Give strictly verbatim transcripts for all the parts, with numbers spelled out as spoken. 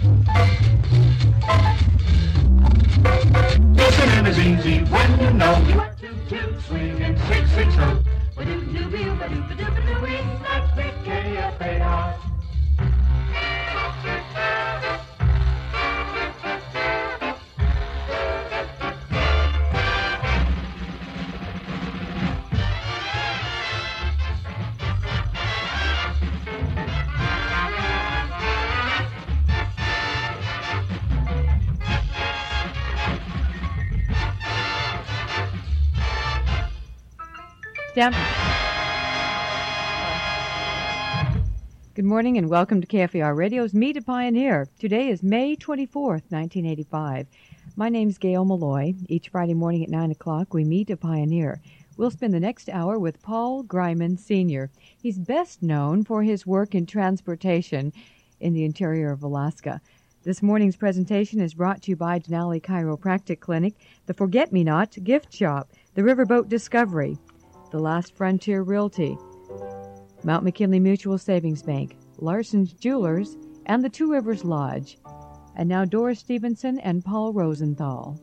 Listening is easy when you know you want to two swinging six six oh. That's big K F A R. Down. Good morning and welcome to K F A R Radio's Meet a Pioneer. Today is May twenty-fourth, nineteen eighty-five. My name's Gail Malloy. Each Friday morning at nine o'clock, we meet a pioneer. We'll spend the next hour with Paul Greiman, Senior He's best known for his work in transportation in the interior of Alaska. This morning's presentation is brought to you by Denali Chiropractic Clinic, the Forget-Me-Not Gift Shop, the Riverboat Discovery, The Last Frontier Realty, Mount McKinley Mutual Savings Bank, Larson's Jewelers, and the Two Rivers Lodge. And now Doris Stevenson and Paul Rosenthal.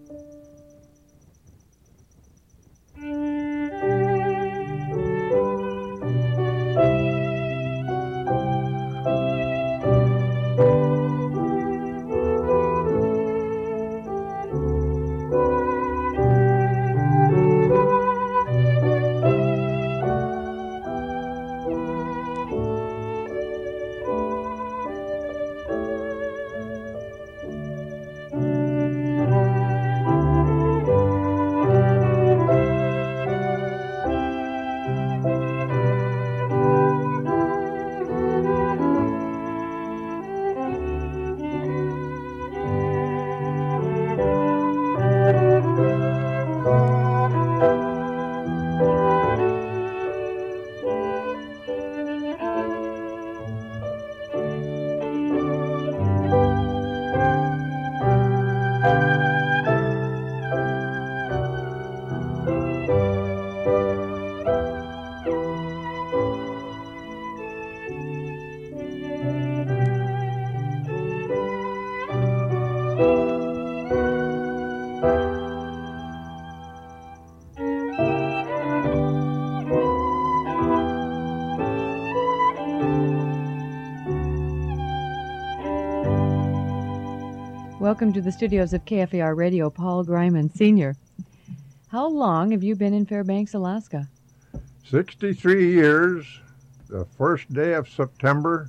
Welcome to the studios of K F A R Radio, Paul Greiman, Senior How long have you been in Fairbanks, Alaska? sixty-three years. The first day of September,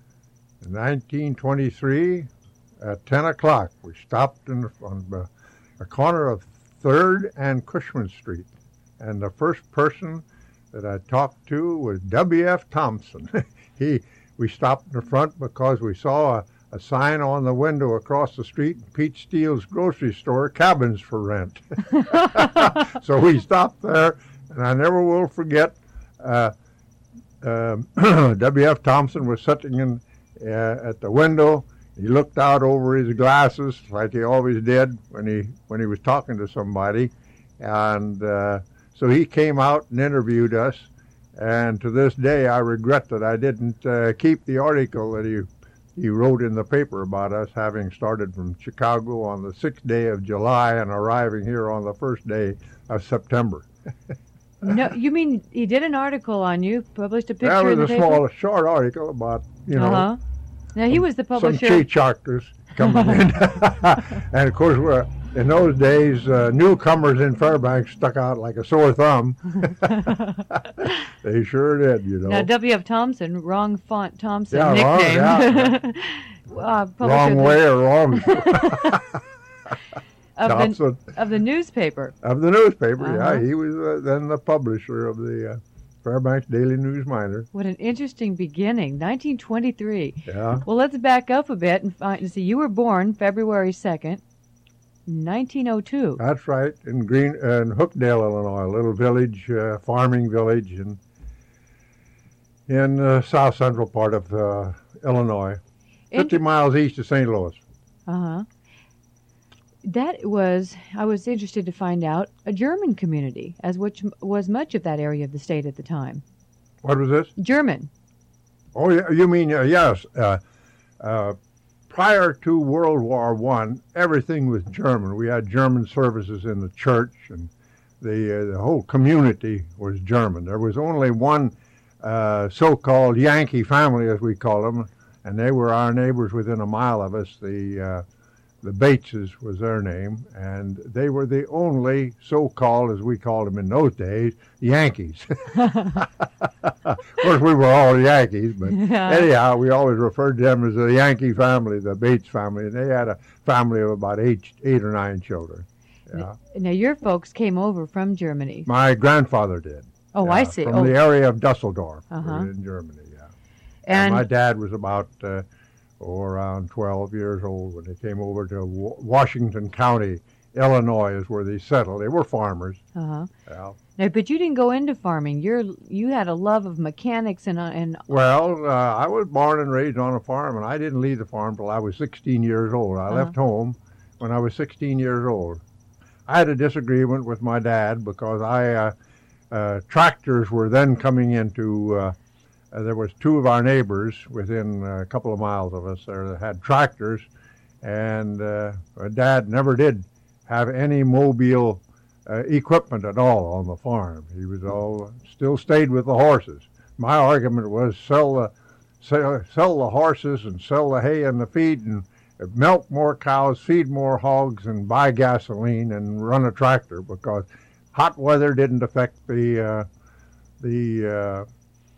nineteen twenty-three, at ten o'clock. We stopped in the, on the, the corner of third and Cushman Street. And the first person that I talked to was W F Thompson. he, we stopped in the front because we saw a A sign on the window across the street, Pete Steele's grocery store, cabins for rent. So we stopped there, and I never will forget, uh, uh, W F Thompson was sitting in, uh, at the window. He looked out over his glasses, like he always did when he when he was talking to somebody. And uh, so he came out and interviewed us. And to this day, I regret that I didn't uh, keep the article that he He wrote in the paper about us having started from Chicago on the sixth day of July and arriving here on the first day of September. No, you mean he did an article on you, published a picture That was in the a paper? small, short article about, you know, uh-huh. Now he was the publisher. some cheechocters coming in. And of course, we're, in those days, uh, newcomers in Fairbanks stuck out like a sore thumb. They sure did, you know. Now W F Thompson, wrong font Thompson Yeah, wrong, nickname. yeah. uh, Wrong the, way or wrong of Thompson. the of the newspaper. Of the newspaper, Uh-huh. yeah. He was uh, then the publisher of the uh, Fairbanks Daily News Miner. What an interesting beginning, nineteen twenty-three. Yeah. Well, let's back up a bit and find and see. You were born February second, nineteen oh two. That's right, in Green uh, in Hookdale, Illinois, a little village, uh, farming village in in the uh, south central part of uh, Illinois, fifty Inter- miles east of Saint Louis. Uh-huh. That was, I was interested to find out, a German community, as which m- was much of that area of the state at the time. What was this? German. Oh, yeah, you mean, uh, yes, uh, uh, prior to World War One, everything was German. We had German services in the church, and the uh, the whole community was German. There was only one uh, so-called Yankee family, as we call them, and they were our neighbors within a mile of us. The uh, the Bateses was their name, and they were the only so-called, as we called them in those days, Yankees. Of course, we were all Yankees, but Yeah. anyhow, we always referred to them as the Yankee family, the Bates family, and they had a family of about eight, eight or nine children. Yeah. Now, your folks came over from Germany. My grandfather did. Oh, yeah, I see. From Oh, the area of Dusseldorf, Uh-huh. in Germany, yeah. And, and my dad was about uh, oh, around twelve years old when they came over to Wa- Washington County, Illinois, is where they settled. They were farmers. uh-huh. Yeah. Now, but you didn't go into farming. You're you had a love of mechanics and uh, and Well, uh, I was born and raised on a farm, and I didn't leave the farm till I was sixteen years old. I Uh-huh. left home when I was sixteen years old. I had a disagreement with my dad because I uh, uh, tractors were then coming into. Uh, uh, there was two of our neighbors within a couple of miles of us there that had tractors, and uh, my dad never did have any mobile uh, equipment at all on the farm. He was all still stayed with the horses. My argument was sell the sell, sell the horses and sell the hay and the feed and milk more cows, feed more hogs, and buy gasoline and run a tractor, because hot weather didn't affect the uh, the uh,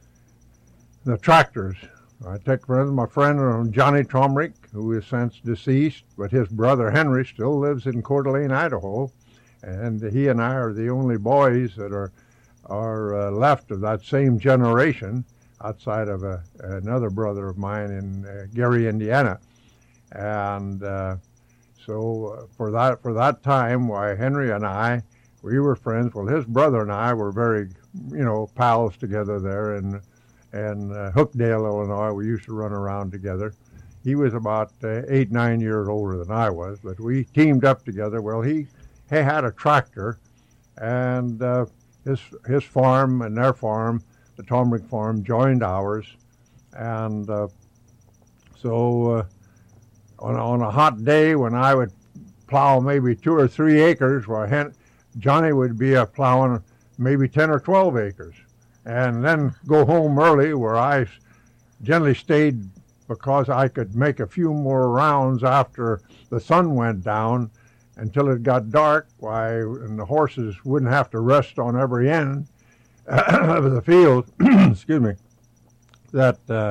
the tractors. I take for instance, my friend uh, Johnny Tromrick, who is since deceased, but his brother Henry still lives in Coeur d'Alene, Idaho, and he and I are the only boys that are are uh, left of that same generation, outside of a, another brother of mine in uh, Gary, Indiana. And uh, so uh, for that for that time, why Henry and I, we were friends. Well, his brother and I were very, you know, pals together there in in uh, Hookdale, Illinois. We used to run around together. He was about uh, eight, nine years older than I was, but we teamed up together. Well, he he had a tractor, and uh, his his farm and their farm, the Tomrick farm, joined ours, and uh, so. Uh, On, on a hot day when I would plow maybe two or three acres, where Hen- Johnny would be uh, plowing maybe ten or twelve acres, and then go home early, where I generally stayed because I could make a few more rounds after the sun went down until it got dark, why, and the horses wouldn't have to rest on every end of the field, excuse me, that, uh,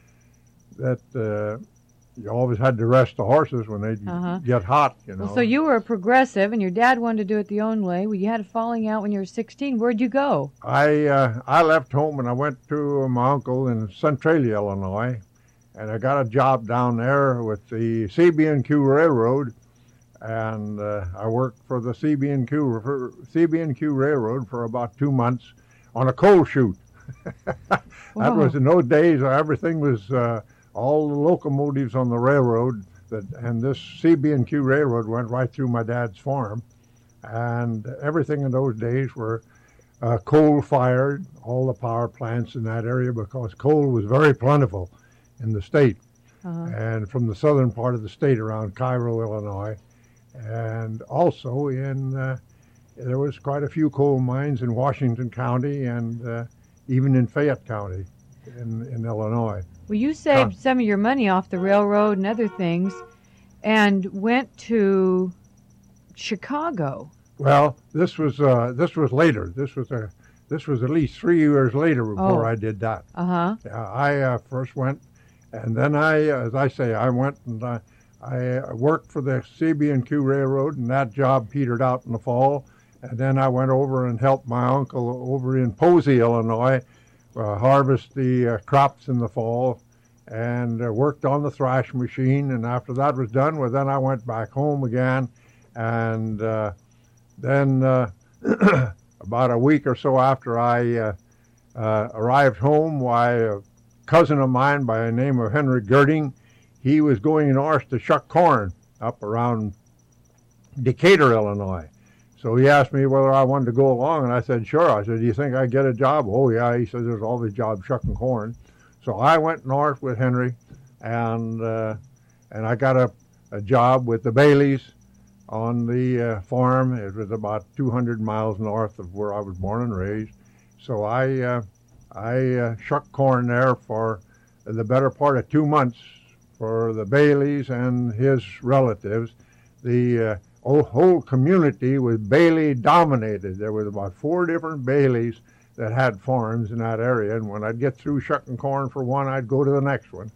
that, uh, you always had to rest the horses when they Uh-huh. get hot, you know. well, so you were a progressive, and your dad wanted to do it the own way. Well, you had a falling out when you were sixteen. Where'd you go? I uh, I left home and I went to my uncle in Centralia, Illinois, and I got a job down there with the C B and Q Railroad, and uh, I worked for the C B and Q for C B and Q Railroad for about two months on a coal chute. That Wow. was in those days. Everything was. Uh, all the locomotives on the railroad, that, and this C B and Q railroad went right through my dad's farm, and everything in those days were uh, coal-fired, all the power plants in that area, because coal was very plentiful in the state, Uh-huh. and from the southern part of the state around Cairo, Illinois, and also in, uh, there was quite a few coal mines in Washington County and uh, even in Fayette County in, in Illinois. Well, you saved Huh. some of your money off the railroad and other things, and went to Chicago. Well, this was uh, this was later. This was a this was at least three years later before Oh. I did that. Uh huh. Yeah, I uh, first went, and then I, as I say, I went and I, I worked for the C B and Q Railroad, and that job petered out in the fall. And then I went over and helped my uncle over in Posey, Illinois, uh, harvest the uh, crops in the fall, and uh, worked on the thrash machine. And after that was done, well, then I went back home again, and uh, then uh, about a week or so after I uh, uh, arrived home, why, a cousin of mine by the name of Henry Girding, he was going north to shuck corn up around Decatur, Illinois. So he asked me whether I wanted to go along, and I said, sure. I said, do you think I'd get a job? Oh, yeah. He said, there's always jobs shucking corn. So I went north with Henry, and uh, and I got a, a job with the Baileys on the uh, farm. It was about two hundred miles north of where I was born and raised. So I uh, I uh, shucked corn there for the better part of two months for the Baileys and his relatives. The uh, whole community was Bailey dominated. There was about four different Baileys that had farms in that area, and when I'd get through shucking corn for one, I'd go to the next one.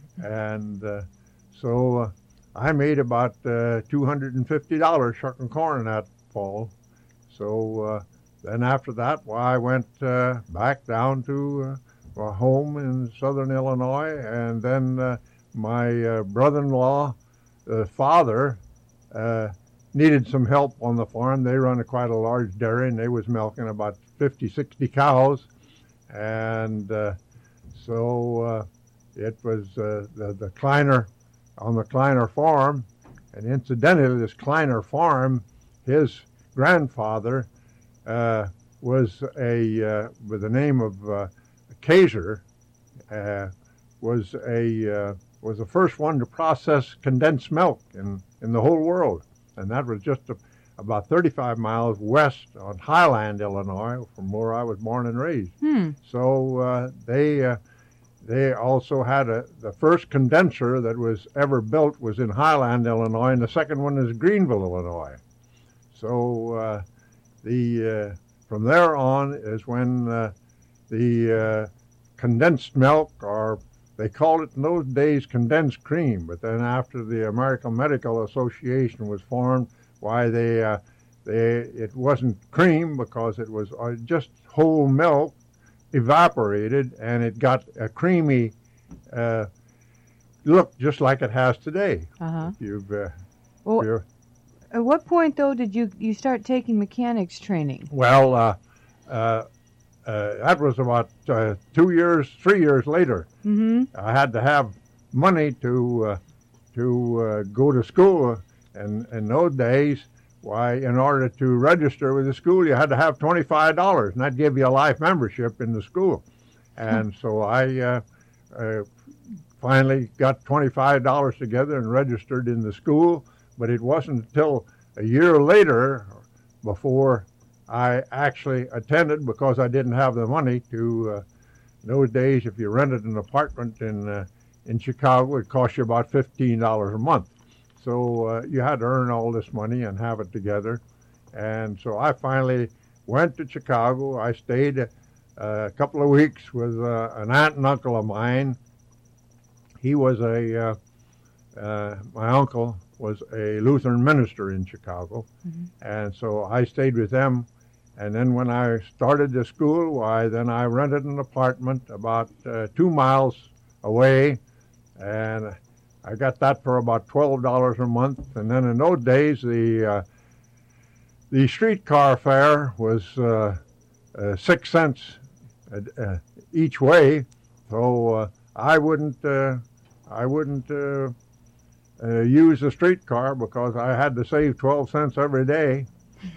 and uh, so uh, I made about uh, two hundred fifty dollars shucking corn that fall. So uh, then after that, well, I went uh, back down to uh, a home in southern Illinois, and then uh, my uh, brother-in-law, uh, father, uh, needed some help on the farm. They run a quite a large dairy, and they was milking about fifty, sixty cows. And uh, so uh, it was uh, the, the Kleiner, on the Kleiner farm. And incidentally, this Kleiner farm, his grandfather uh, was a, uh, with the name of uh, Kaiser, uh, was a uh, was the first one to process condensed milk in, in the whole world. And that was just a, about thirty-five miles west on Highland, Illinois, from where I was born and raised. Hmm. So uh, they uh, they also had a, the first condenser that was ever built was in Highland, Illinois, and the second one is Greenville, Illinois. So uh, the uh, from there on is when uh, the uh, condensed milk, or they called it in those days condensed cream, but then after the American Medical Association was formed, why they uh, they it wasn't cream because it was uh, just whole milk evaporated, and it got a creamy uh, look just like it has today. Uh-huh. If you've uh, Well, you're- at what point, though, did you, you start taking mechanics training? well, uh, uh, uh, that was about uh, two years, three years later. Mm-hmm. I had to have money to uh, to uh, go to school, and in those days, why, in order to register with the school, you had to have twenty-five dollars, and that gave you a life membership in the school. And so I uh, uh, finally got twenty-five dollars together and registered in the school, but it wasn't until a year later before I actually attended, because I didn't have the money to. Uh, in those days, if you rented an apartment in uh, in Chicago, it cost you about fifteen dollars a month. So uh, you had to earn all this money and have it together. And so I finally went to Chicago. I stayed uh, a couple of weeks with uh, an aunt and uncle of mine. He was a, uh, uh, my uncle was a Lutheran minister in Chicago. Mm-hmm. And so I stayed with them. And then when I started the school, why, then I rented an apartment about uh, two miles away, and I got that for about twelve dollars a month. And then in those days, the uh, the streetcar fare was uh, uh, six cents uh, each way, so uh, I wouldn't uh, I wouldn't uh, uh, use the streetcar because I had to save twelve cents every day,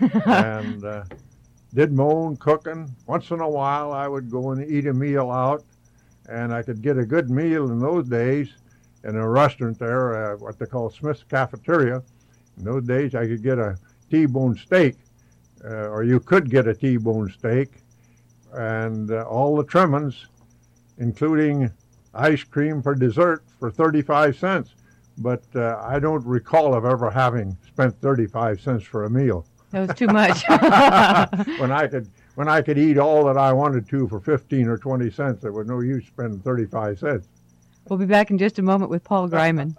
and uh, did my own cooking. Once in a while, I would go and eat a meal out, and I could get a good meal in those days in a restaurant there, uh, what they call Smith's Cafeteria. In those days, I could get a T-bone steak, uh, or you could get a T-bone steak, and uh, all the trimmings, including ice cream for dessert, for thirty-five cents. But uh, I don't recall of ever having spent thirty-five cents for a meal. That was too much. when I could when I could eat all that I wanted to for fifteen or twenty cents, there was no use spending thirty-five cents. We'll be back in just a moment with Paul Greiman.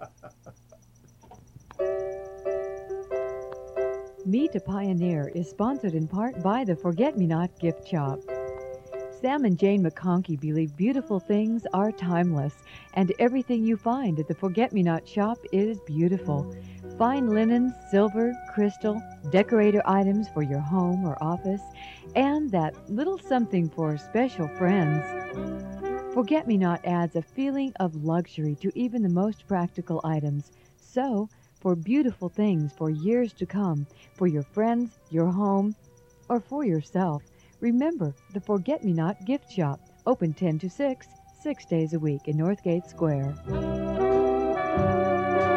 Meet a Pioneer is sponsored in part by the Forget-Me-Not Gift Shop. Sam and Jane McConkey believe beautiful things are timeless, and everything you find at the Forget-Me-Not shop is beautiful. Fine linens, silver, crystal, decorator items for your home or office, and that little something for special friends. Forget-Me-Not adds a feeling of luxury to even the most practical items. So, for beautiful things for years to come, for your friends, your home, or for yourself, remember the Forget-Me-Not Gift Shop, open ten to six, six days a week in Northgate Square.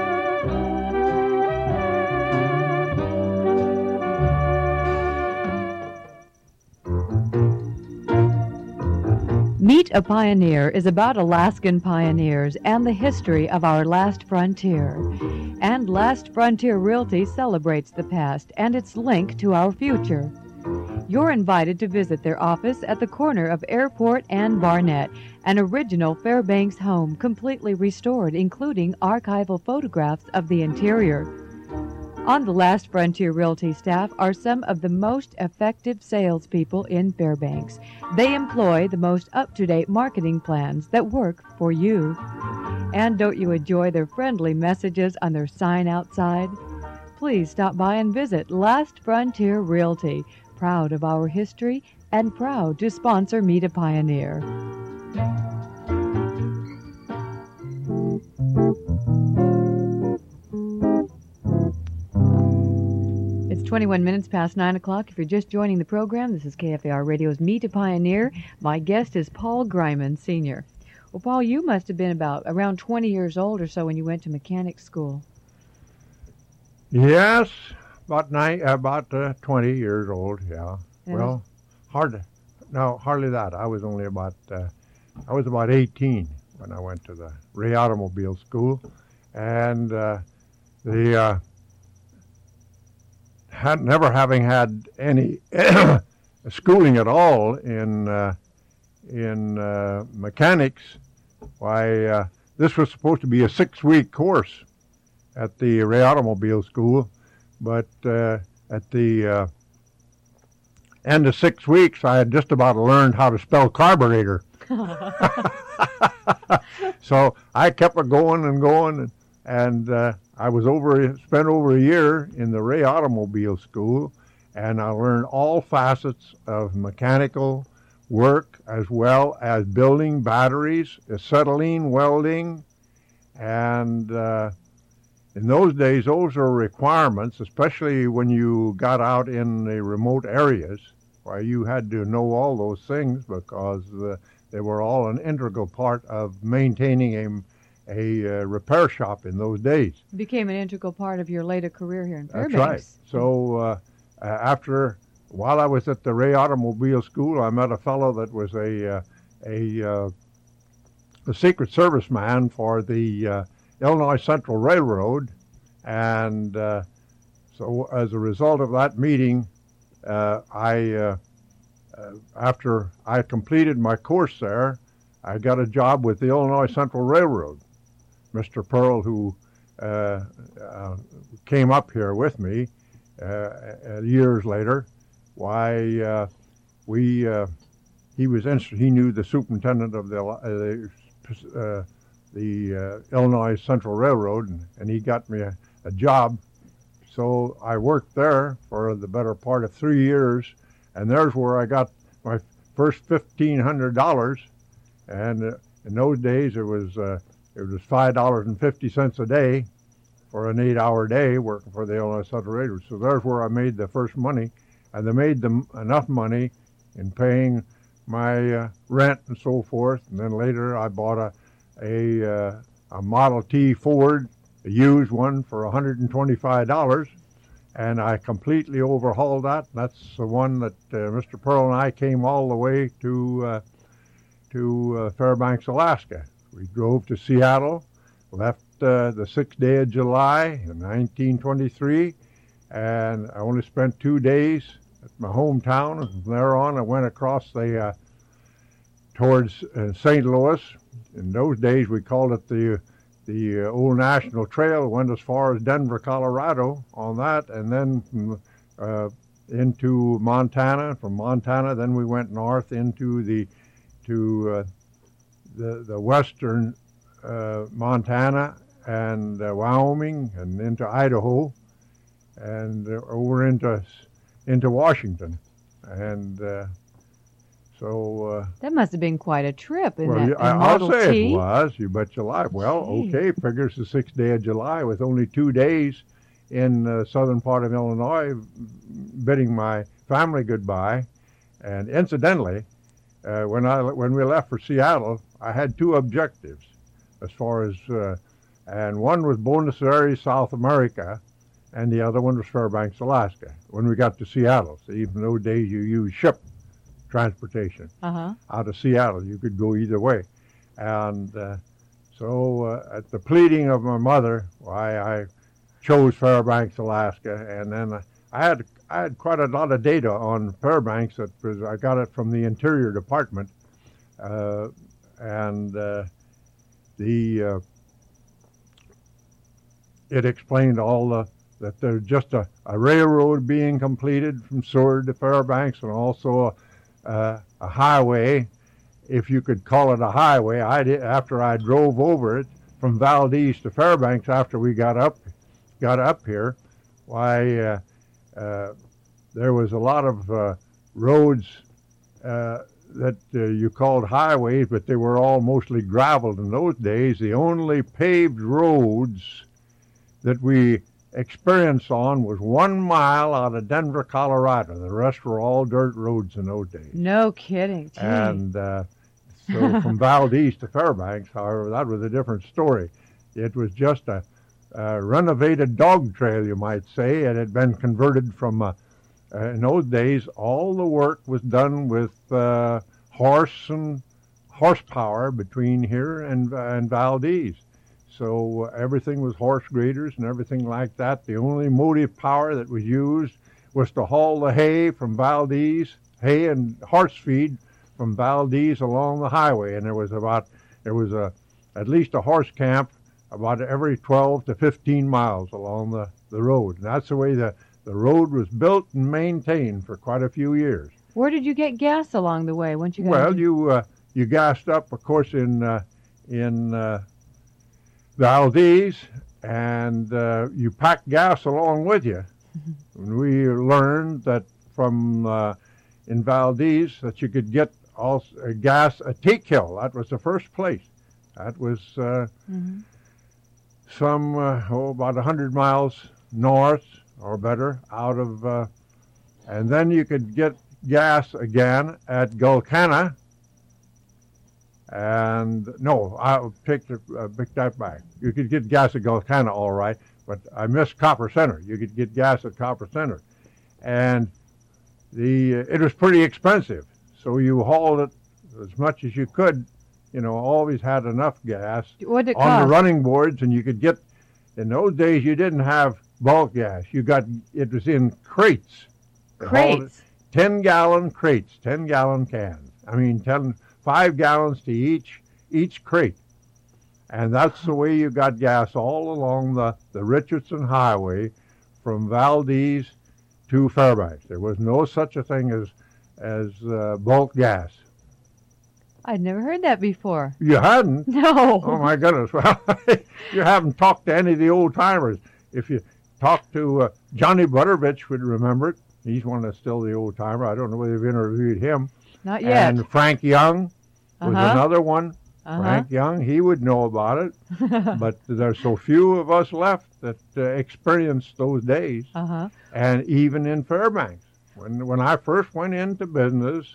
Meet a Pioneer is about Alaskan pioneers and the history of our last frontier. And Last Frontier Realty celebrates the past and its link to our future. You're invited to visit their office at the corner of Airport and Barnett, an original Fairbanks home completely restored, including archival photographs of the interior. On the Last Frontier Realty staff are some of the most effective salespeople in Fairbanks. They employ the most up-to-date marketing plans that work for you. And don't you enjoy their friendly messages on their sign outside? Please stop by and visit Last Frontier Realty, proud of our history and proud to sponsor Meet a Pioneer. It's twenty-one minutes past nine o'clock. If you're just joining the program, this is K F A R Radio's Meet a Pioneer. My guest is Paul Greiman, Senior Well, Paul, you must have been about around twenty years old or so when you went to mechanic school. Yes, about nine, about uh, twenty years old. Yeah. Yeah. Well, hard. No, hardly that. I was only about. Uh, I was about eighteen when I went to the Ray Automobile School, and uh, the uh, had never having had any schooling at all in uh, in uh, mechanics. Why, uh, this was supposed to be a six-week course at the Ray Automobile School, but uh, at the uh, end of six weeks, I had just about learned how to spell carburetor. So I kept it going and going, and, and uh, I was over spent over a year in the Ray Automobile School, and I learned all facets of mechanical work as well as building batteries, acetylene welding, and uh, in those days, those are requirements, especially when you got out in the remote areas, where you had to know all those things because uh, they were all an integral part of maintaining a, a uh, repair shop in those days. It became an integral part of your later career here in Fairbanks. That's right. So uh, after, while I was at the Ray Automobile School, I met a fellow that was a, uh, a, uh, a Secret Service man for the uh, Illinois Central Railroad, and uh, so as a result of that meeting, uh, I, uh, uh, after I completed my course there, I got a job with the Illinois Central Railroad. Mister Pearl, who uh, uh, came up here with me uh, years later, why uh, we uh, he was inst- he knew the superintendent of the uh, uh, the uh, Illinois Central Railroad, and, and he got me a, a job. So I worked there for the better part of three years, and there's where I got my first fifteen hundred dollars. And uh, in those days, it was uh, it was five dollars and fifty cents a day for an eight-hour day working for the Illinois Central Railroad. So there's where I made the first money, and they made them enough money in paying my uh, rent and so forth. And then later, I bought a a, uh, a Model T Ford, a used one, for one hundred twenty-five dollars, and I completely overhauled that. That's the one that uh, Mister Pearl and I came all the way to uh, to uh, Fairbanks, Alaska. We drove to Seattle, left uh, the sixth day of July in nineteen twenty-three, and I only spent two days at my hometown, and from there on I went across the uh, towards uh, Saint Louis. In those days, we called it the the uh, Old National Trail. Went as far as Denver, Colorado on that, and then from, uh, into Montana. From Montana, then we went north into the to uh, the the western uh, Montana and uh, Wyoming, and into Idaho, and uh, over into into Washington, and. Uh, So uh, that must have been quite a trip in well, that you, in I, Model I'll say T. it was. You bet your life. Well, Gee. okay, figures the sixth day of July with only two days in the southern part of Illinois, bidding my family goodbye. And incidentally, uh, when I when we left for Seattle, I had two objectives, as far as, uh, and one was Buenos Aires, South America, and the other one was Fairbanks, Alaska. When we got to Seattle, so even those days you use ship transportation. Uh-huh. Out of Seattle. You could go either way. And uh, so uh, at the pleading of my mother, why I chose Fairbanks, Alaska, and then uh, I had I had quite a lot of data on Fairbanks. That was I got it from the Interior Department, uh, and uh, the uh, it explained all the that there's just a, a railroad being completed from Seward to Fairbanks, and also a, uh, a highway, if you could call it a highway. I did, after I drove over it from Valdez to Fairbanks after we got up got up here, why uh, uh, there was a lot of uh, roads uh, that uh, you called highways, but they were all mostly graveled in those days. The only paved roads that we experienced on was one mile out of Denver, Colorado. The rest were all dirt roads in those days. No kidding. Gee. And uh, so from Valdez to Fairbanks, however, that was a different story. It was just a, a renovated dog trail, you might say. It had been converted from, uh, uh, in those days, all the work was done with uh, horse and horsepower between here and, uh, and Valdez. So uh, everything was horse graders and everything like that. The only motive power that was used was to haul the hay from Valdez, hay and horse feed from Valdez along the highway. And there was about, there was a, at least a horse camp about every twelve to fifteen miles along the, the road. And that's the way the, the road was built and maintained for quite a few years. Where did you get gas along the way once you got Well, into- you uh, you gassed up, of course, in uh, in uh, Valdez, and uh, you packed gas along with you. And we learned that from uh, in Valdez that you could get also, uh, gas at Teakhill. That was the first place. That was uh, Mhm. some uh, oh about a hundred miles north or better out of, uh, and then you could get gas again at Gulkana. And no, I'll take, the, uh, pick that back. You could get gas at Gulkana, all right, but I missed Copper Center. You could get gas at Copper Center, and the uh, it was pretty expensive. So you hauled it as much as you could. You know, always had enough gas What did it on cost? the running boards, and you could get. In those days, you didn't have bulk gas. You got it was in crates. They hauled it- Crates. ten gallon crates, ten gallon cans. I mean, ten, five gallons to each each crate. And that's the way you got gas all along the, the Richardson Highway from Valdez to Fairbanks. There was no such a thing as, as uh, bulk gas. I'd never heard that before. You hadn't? No. Oh, my goodness. Well, you haven't talked to any of the old-timers. If you talk to uh, Johnny Butterbitch would remember it. He's one that's still the old-timer. I don't know whether you've interviewed him. Not yet. And Frank Young was Uh-huh. another one. Uh-huh. Frank Young, he would know about it. But there's so few of us left that uh, experienced those days. Uh-huh. And even in Fairbanks. When when I first went into business,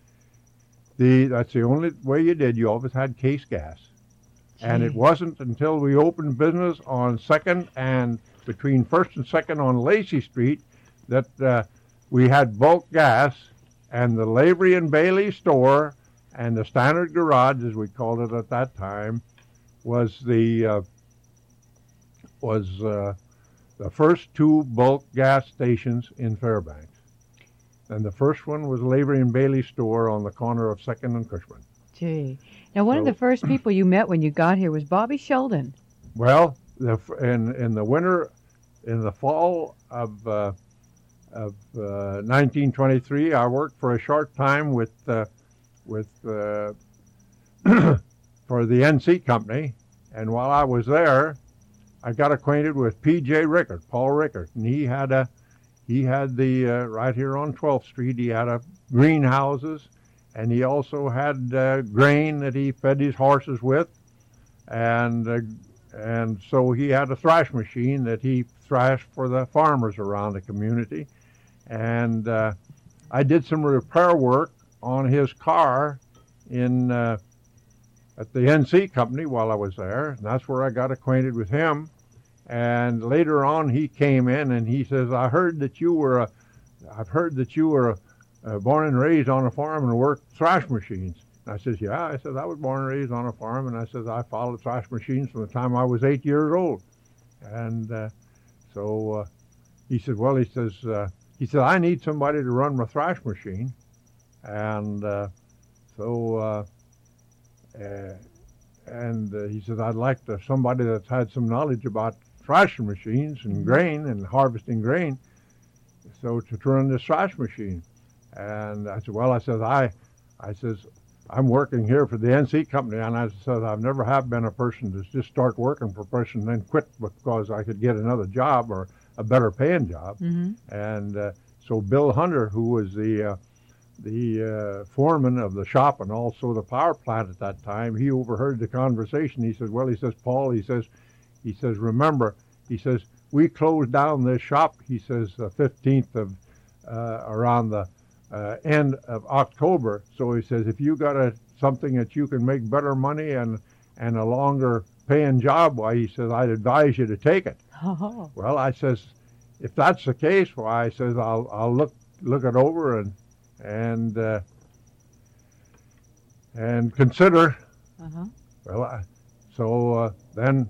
the that's the only way you did. You always had case gas. And it Gee. wasn't until we opened business on second and between first and second on Lacey Street that uh, we had bulk gas, and the Lavery and Bailey store and the Standard Garage, as we called it at that time, was the uh, was uh, the first two bulk gas stations in Fairbanks. And the first one was Lavery and Bailey store on the corner of second and Cushman. Gee. Now, one of So- the first people you met when you got here was Bobby Sheldon. Well, the, in in the winter, in the fall of uh, of uh, nineteen twenty-three, I worked for a short time with uh, with uh, for the N C Company, and while I was there, I got acquainted with P J Rickert, Paul Rickert, and he had a he had the uh, right here on twelfth Street. He had a greenhouses, and he also had uh, grain that he fed his horses with, and. Uh, And so he had a thrash machine that he thrashed for the farmers around the community. And uh, I did some repair work on his car in uh, at the N C Company while I was there. And that's where I got acquainted with him. And later on he came in and he says, I heard that you were a, I've heard that you were a, uh, born and raised on a farm and worked thrash machines?" And I says, "Yeah." I says, "I was born and raised on a farm, and I says I followed thrash machines from the time I was eight years old." And uh, so uh, he said, "Well," he says, uh, he said, "I need somebody to run my thrash machine." And uh, so, uh, uh, and uh, he said, "I'd like to, somebody that's had some knowledge about thrashing machines and grain and harvesting grain, so to run this thrash machine." And I said, "Well," I said, I, I says, "I'm working here for the N C company," and I said, "I've never have been a person to just start working for a person and then quit because I could get another job or a better paying job." Mm-hmm. And uh, so Bill Hunter, who was the uh, the uh, foreman of the shop and also the power plant at that time, he overheard the conversation. He says, "Well," he says, "Paul," he says, he says, "remember," he says, "we closed down this shop," he says, the fifteenth of uh, around the uh, end of October. So he says, "If you got a something that you can make better money and and a longer paying job, why," he says, "I'd advise you to take it." Oh. Well, I says, "If that's the case, why," I says, I'll I'll look look it over and and uh, and consider." Uh-huh. Well, I, so uh, then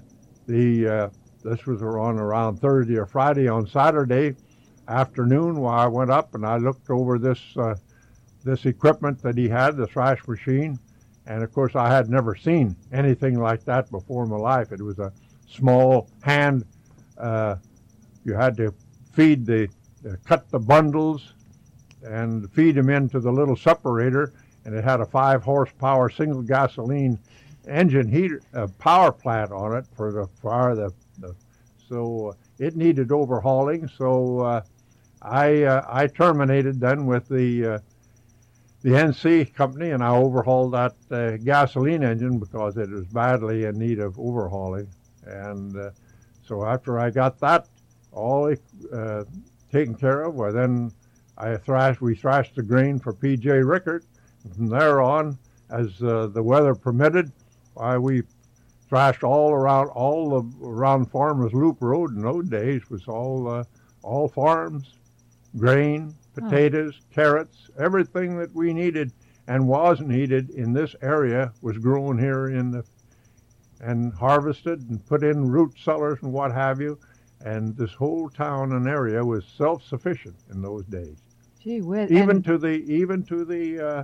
the uh, this was on around Thursday or Friday. On Saturday afternoon, while I went up and I looked over this uh, this equipment that he had, the thrash machine, and of course I had never seen anything like that before in my life. It was a small hand. Uh, you had to feed the uh, cut the bundles and feed them into the little separator, and it had a five horsepower single gasoline engine heater uh, power plant on it for the fire. The, the so uh, it needed overhauling. So uh, I uh, I terminated then with the uh, the N C company, and I overhauled that uh, gasoline engine because it was badly in need of overhauling. And uh, so after I got that all uh, taken care of, well then I thrashed. We thrashed the grain for P J Rickert. And from there on, as uh, the weather permitted, why we thrashed all around all the around Farmers Loop Road in those days was all uh, all farms, grain, potatoes, oh. carrots, everything that we needed and was needed in this area was grown here in the and harvested and put in root cellars and what have you. And this whole town and area was self-sufficient in those days. Gee whiz. Even and to the even to the uh,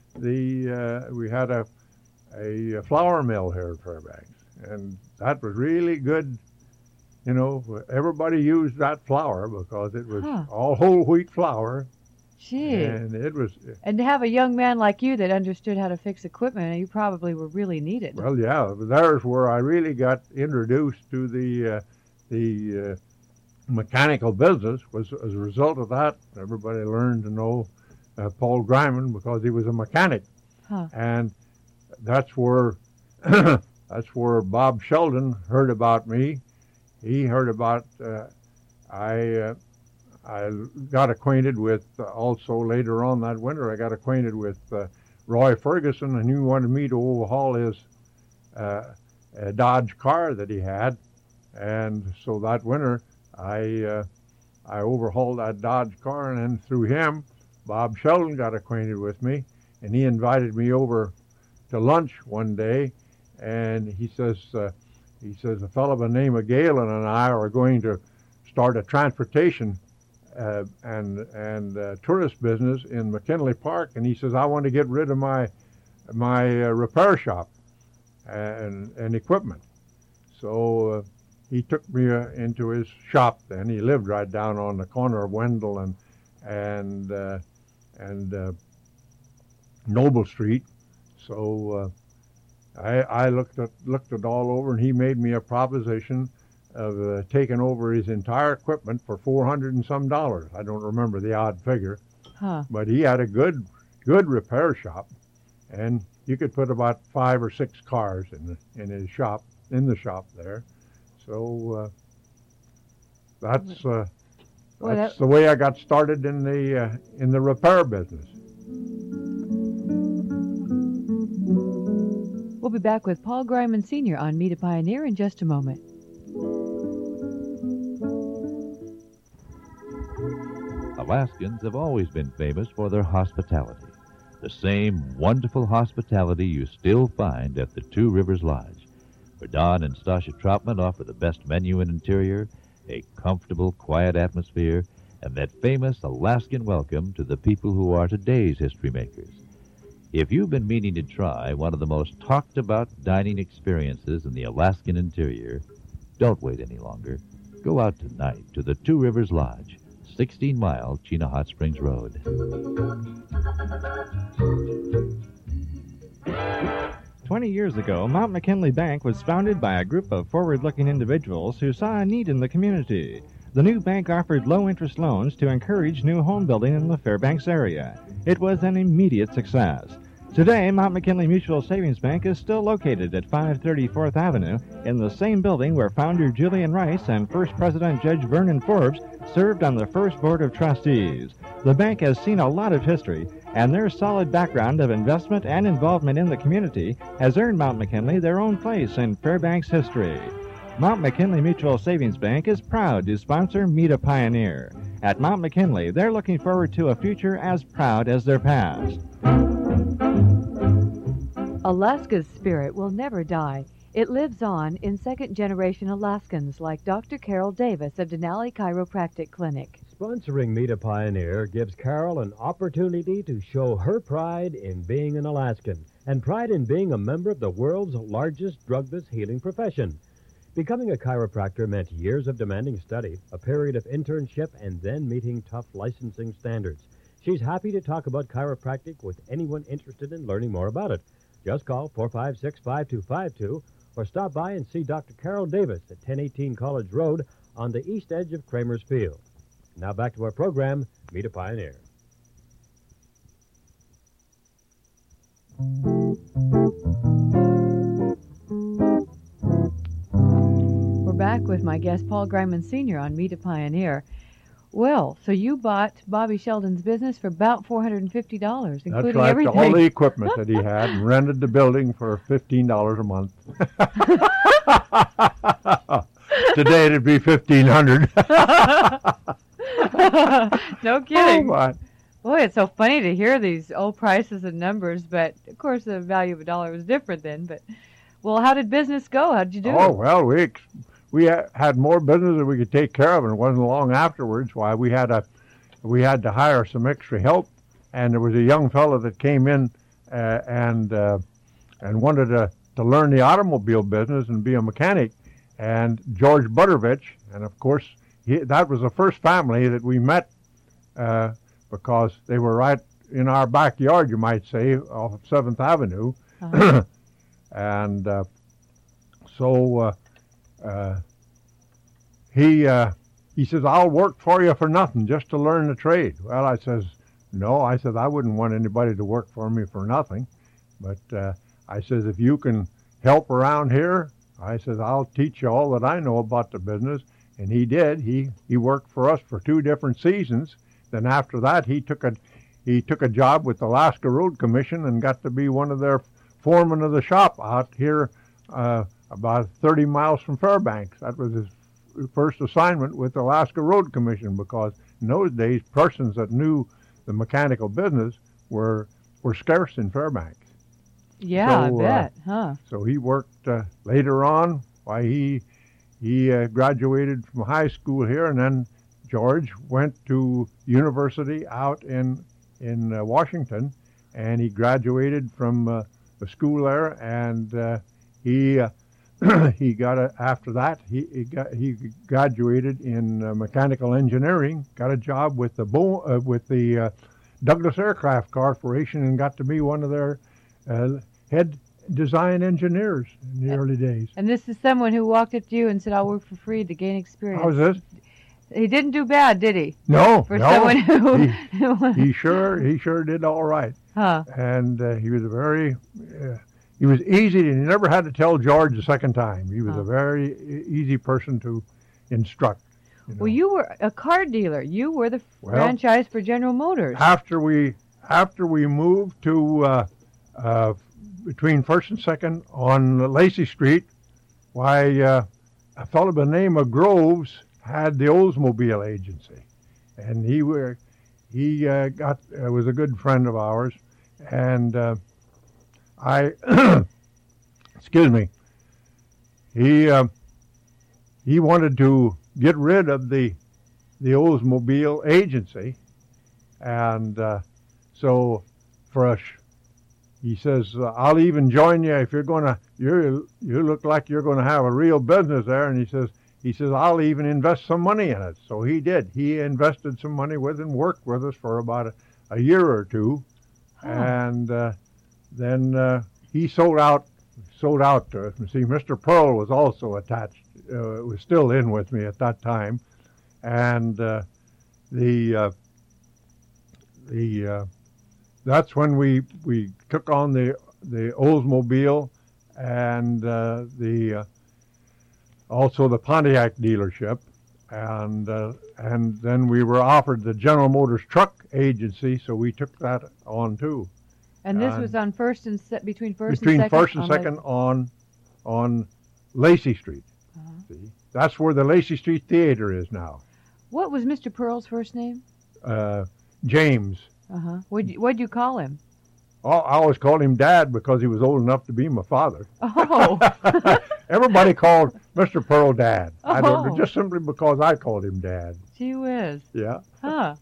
the uh, we had a a flour mill here at Fairbanks, and that was really good. You know, everybody used that flour because it was huh. all whole wheat flour. Gee. And it was. And to have a young man like you that understood how to fix equipment, you probably were really needed. Well, yeah, there's where I really got introduced to the uh, the uh, mechanical business. Was as a result of that, everybody learned to know uh, Paul Greiman because he was a mechanic, huh. and that's where that's where Bob Sheldon heard about me. He heard about uh, I. Uh, I got acquainted with, uh, also later on that winter, I got acquainted with uh, Roy Ferguson, and he wanted me to overhaul his uh, a Dodge car that he had. And so that winter, I uh, I overhauled that Dodge car, and then through him, Bob Sheldon got acquainted with me, and he invited me over to lunch one day, and he says, uh, he says, a fellow by the name of Galen and I are going to start a transportation Uh, and and uh, tourist business in McKinley Park, and he says, I want to get rid of my my uh, repair shop and and equipment. So uh, he took me uh, into his shop. Then he lived right down on the corner of Wendell and and uh, and uh, Noble Street. So uh, I I looked at looked it all over, and he made me a proposition of uh, taking over his entire equipment for four hundred and some dollars. I don't remember the odd figure, huh. but he had a good, good repair shop, and you could put about five or six cars in the, in his shop, in the shop there. So uh, that's uh, well, that's that... the way I got started in the uh, in the repair business. We'll be back with Paul Greiman Senior on Meet a Pioneer in just a moment. Alaskans have always been famous for their hospitality. The same wonderful hospitality you still find at the Two Rivers Lodge, where Don and Stasha Troutman offer the best menu and interior, a comfortable, quiet atmosphere, and that famous Alaskan welcome to the people who are today's history makers. If you've been meaning to try one of the most talked about dining experiences in the Alaskan interior, don't wait any longer. Go out tonight to the Two Rivers Lodge, sixteen mile Chena Hot Springs Road. Twenty years ago, Mount McKinley Bank was founded by a group of forward-looking individuals who saw a need in the community. The new bank offered low-interest loans to encourage new home building in the Fairbanks area. It was an immediate success. Today, Mount McKinley Mutual Savings Bank is still located at five thirty Fourth Avenue in the same building where founder Julian Rice and first president Judge Vernon Forbes served on the first board of trustees. The bank has seen a lot of history, and their solid background of investment and involvement in the community has earned Mount McKinley their own place in Fairbanks history. Mount McKinley Mutual Savings Bank is proud to sponsor Meet a Pioneer. At Mount McKinley, they're looking forward to a future as proud as their past. Alaska's spirit will never die. It lives on in second-generation Alaskans like Doctor Carol Davis of Denali Chiropractic Clinic. Sponsoring Meet a Pioneer gives Carol an opportunity to show her pride in being an Alaskan and pride in being a member of the world's largest drugless healing profession. Becoming a chiropractor meant years of demanding study, a period of internship, and then meeting tough licensing standards. She's happy to talk about chiropractic with anyone interested in learning more about it. Just call four five six, five two five two or stop by and see Doctor Carol Davis at ten eighteen College Road on the east edge of Kramer's Field. Now back to our program, Meet a Pioneer. We're back with my guest, Paul Greiman Senior on Meet a Pioneer. Well, so you bought Bobby Sheldon's business for about four hundred fifty dollars, including That's right, everything. all the equipment that he had, and rented the building for fifteen dollars a month. Today it'd be fifteen hundred dollars. No kidding. Oh, my. Boy, it's so funny to hear these old prices and numbers, but of course the value of a dollar was different then. But, well, how did business go? How did you do? Oh, well, we ex- we ha- had more business than we could take care of, and it wasn't long afterwards why we had a we had to hire some extra help, and there was a young fellow that came in uh, and uh, and wanted to, to learn the automobile business and be a mechanic, and George Buttervich, and of course he, that was the first family that we met uh, because they were right in our backyard, you might say, off of seventh Avenue, uh-huh. and uh, so. Uh, Uh, he uh, he says, I'll work for you for nothing just to learn the trade. Well, I says, no. I said, I wouldn't want anybody to work for me for nothing. But uh, I says, if you can help around here, I says, I'll teach you all that I know about the business. And he did. He he worked for us for two different seasons. Then after that, he took a he took a job with the Alaska Road Commission and got to be one of their foremen of the shop out here uh, about thirty miles from Fairbanks. That was his first assignment with the Alaska Road Commission, because in those days, persons that knew the mechanical business were were scarce in Fairbanks. Yeah, so, I bet, uh, huh? So he worked uh, later on. Why he he uh, graduated from high school here, and then George went to university out in in uh, Washington, and he graduated from uh, the school there, and uh, he. Uh, he got a, after that he he, got, he graduated in uh, mechanical engineering, got a job with the Bo, uh, with the uh, Douglas Aircraft Corporation, and got to be one of their uh, head design engineers in the early days. And this is someone who walked up to you and said, I'll work for free to gain experience. How's this? He didn't do bad, did he? No, For no. someone who... he, he sure he sure did all right. Huh. And uh, he was a very... Uh, He was easy, and he never had to tell George the second time. He was oh. a very easy person to instruct. You know. Well, you were a car dealer. You were the well, franchise for General Motors. After we after we moved to uh, uh, between First and Second on Lacey Street, why uh, a fellow by the name of Groves had the Oldsmobile agency, and he were he uh, got uh, was a good friend of ours, and uh, I excuse me. He uh, he wanted to get rid of the the Oldsmobile agency, and uh, so for us, he says, uh, "I'll even join you if you're going to. You you look like you're going to have a real business there." And he says, "He says I'll even invest some money in it." So he did. He invested some money with and worked with us for about a, a year or two, Huh. and uh, then uh, he sold out sold out to us. And see, Mister Pearl was also attached. Uh, was still in with me at that time, and uh, the uh, the uh, that's when we we took on the the Oldsmobile and uh, the uh, also the Pontiac dealership, and uh, and then we were offered the General Motors truck agency, so we took that on too. And this And was on first and se- between first Between and second. First and on the- Second on on Lacey Street. Uh-huh. See, that's where the Lacey Street Theater is now. What was Mister Pearl's first name? Uh, James. Uh huh. What'd you, what'd you call him? Oh, I always called him Dad because he was old enough to be my father. Oh. Everybody called Mister Pearl Dad. I don't Oh. just simply because I called him Dad. Gee whiz. Yeah. Huh.